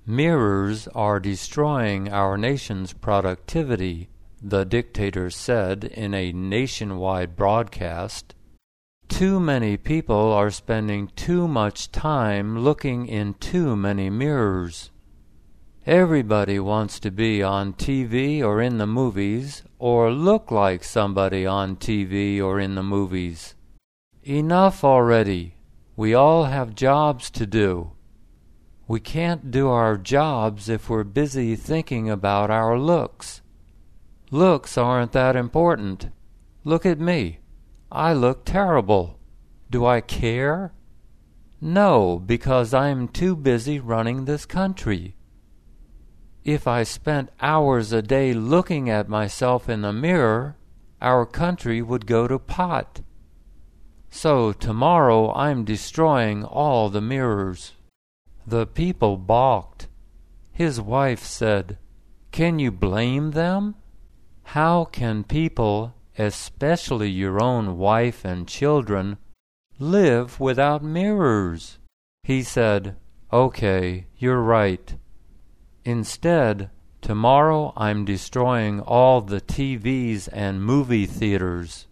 Mirrors are destroying our nation's productivity, the dictator said in a nationwide broadcast. Too many people are spending too much time looking in too many mirrors. Everybody wants to be on TV or in the movies, or look like somebody on TV or in the movies. Enough already. We all have jobs to do. We can't do our jobs if we're busy thinking about our looks. Looks aren't that important. Look at me. I look terrible. Do I care? No, because I'm too busy running this country. If I spent hours a day looking at myself in the mirror, our country would go to pot. So tomorrow I'm destroying all the mirrors. The people balked. His wife said, "Can you blame them? How can people, especially your own wife and children, live without mirrors?" He said, "Okay, you're right. Instead, tomorrow I'm destroying all the TVs and movie theaters."